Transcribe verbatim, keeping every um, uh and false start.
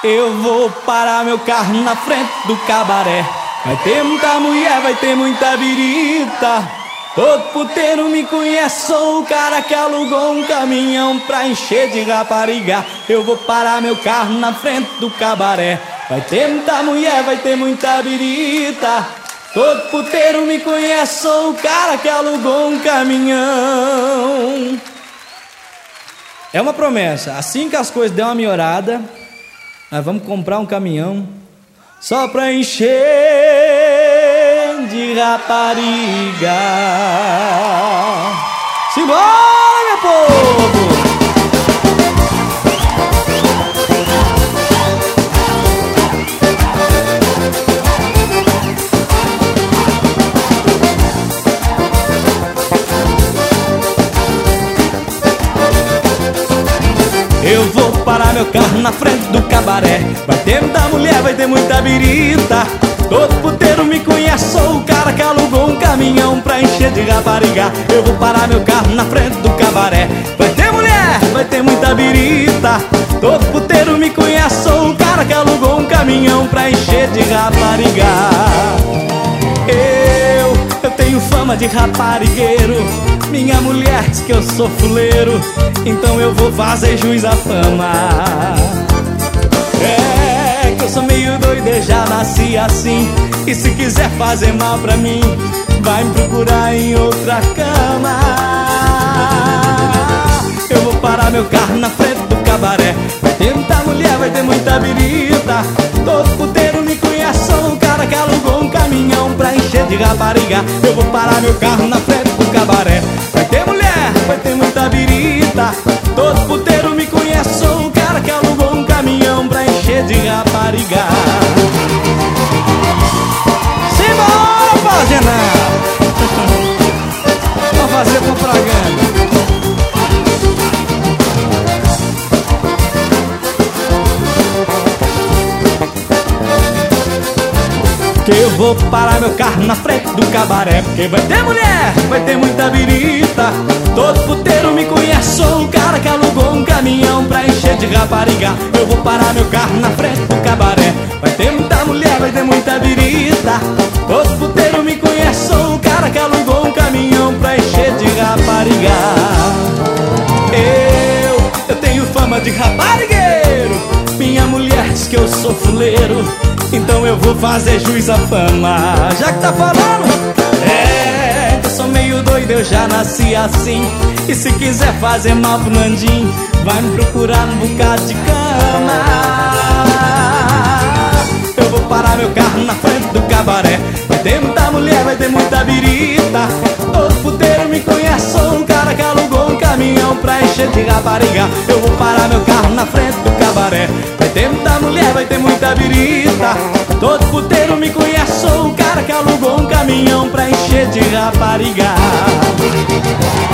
Eu vou parar meu carro na frente do cabaré. Vai ter muita mulher, vai ter muita birita. Todo puteiro me conhece, sou o cara que alugou um caminhão pra encher de rapariga. Eu vou parar meu carro na frente do cabaré. Vai ter muita mulher, vai ter muita birita. Todo puteiro me conhece, sou o cara que alugou um caminhão. É uma promessa, assim que as coisas der uma melhorada, nós vamos comprar um caminhão só pra encher de rapariga. Simbora, meu povo! Eu vou parar meu carro na frente do cabaré. Vai ter muita mulher, vai ter muita birita. Todo puteiro me conhece, sou o cara que alugou um caminhão pra encher de rapariga. Eu vou parar meu carro na frente do cabaré. Vai ter mulher, vai ter muita birita. Todo puteiro me conhece, sou o cara que alugou um caminhão pra encher de rapariga. Eu, eu tenho fama de raparigueiro. Minha mulher diz que eu sou fuleiro, então eu vou fazer jus à fama. É que eu sou meio doido, eu já nasci assim. E se quiser fazer mal pra mim, vai me procurar em outra cama. Eu vou parar meu carro na frente do cabaré. Vai ter muita mulher, vai ter muita birita. Todo puteiro me conhece, sou o cara que alugou um caminhão pra encher de rapariga. Eu vou parar meu carro na frente do cabaré. Vai ter mulher, vai ter muita birita. Todo puteiro me conhece, sou o cara que alugou um caminhão pra encher de rapariga. Simbora, fazenda! Vamos fazer propaganda. Que eu vou parar meu carro na frente do cabaré. Porque vai ter mulher, vai ter muita birita. Todo puteiro me conhece, sou o cara que alugou um caminhão pra encher de rapariga. Eu vou parar meu carro na frente do cabaré. Vai ter muita mulher, vai ter muita birita. Todo puteiro me conhece, sou o cara que alugou um caminhão pra encher de rapariga. Eu, eu tenho fama de raparigueiro. Minha mulher diz que eu sou fuleiro, então eu vou fazer jus à fama. Já que tá falando, é que eu sou meio doido, eu já nasci assim. E se quiser fazer mal pro Nandim, vai me procurar num bocado de cama. Eu vou parar meu carro na frente do cabaré. Vai ter muita mulher, vai ter muita birita. Todo puteiro me conhece, sou um cara que alugou um caminhão pra encher de rapariga. Eu vou parar meu carro na frente do cabaré. Vai ter muita mulher, vai ter muita birita. Todo puteiro me conhece, sou o cara que alugou um caminhão pra encher de rapariga.